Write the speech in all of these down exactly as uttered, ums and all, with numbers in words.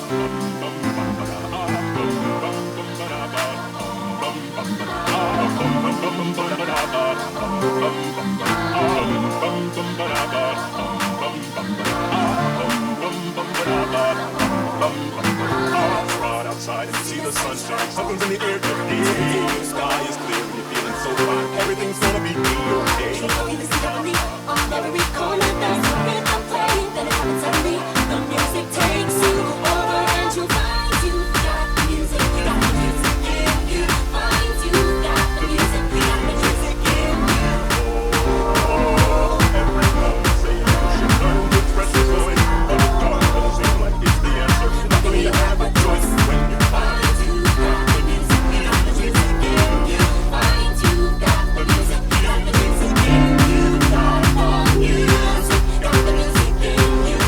Outside and you see the sunshine, something's in the air today. Sky is clear and you're feeling so fine. Everything's gonna be okay. On every corner there's a rhythm playing, then it happens suddenly. The music takes you over and you'll find you got the music, you got the music in you. Find you got the music, you got the music in you. Oh, everyone saying you should learn to express your voice, but it doesn't seem like it's the answer. Luckily you have a choice when you find you got the music, you got the music in you. Find you got the music, you got the music in you. Got the music, got the music in you.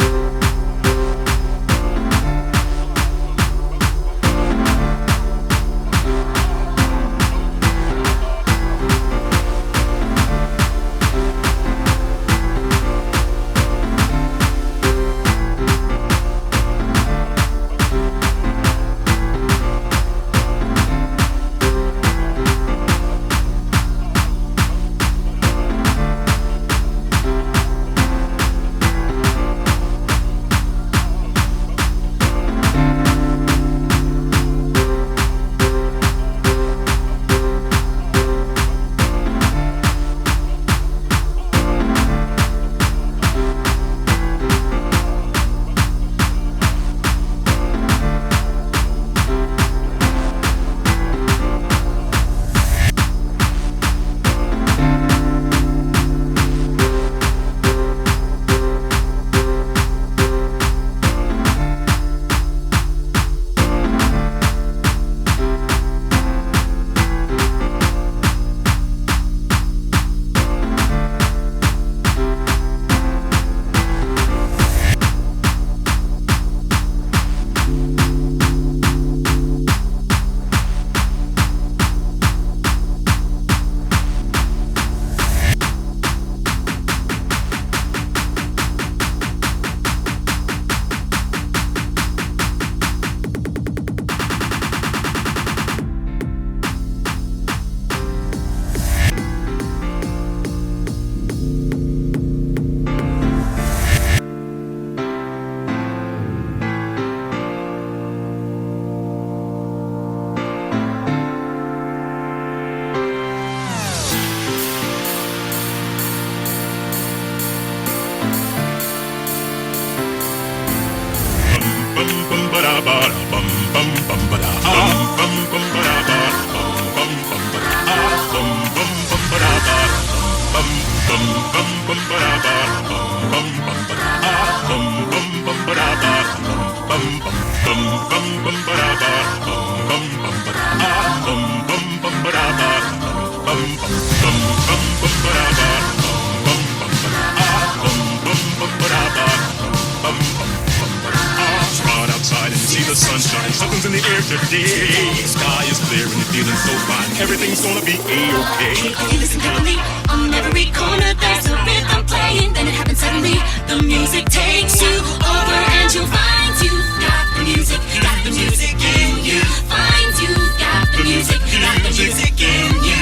Sunshine, something's in the air today. Sky is clear and you're feeling so fine. Everything's gonna be a-okay. You listen carefully. On every corner there's a rhythm playing, then it happens suddenly. The music takes you over and you'll find you got the music, you got the music in you. Find you got the music, you got the music in you.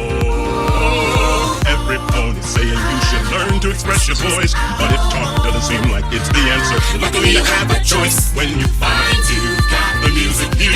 Oh, everybody's saying you should learn to express your voice, but if talk doesn't seem like it's the answer, luckily you have a choice when you find you got the music. You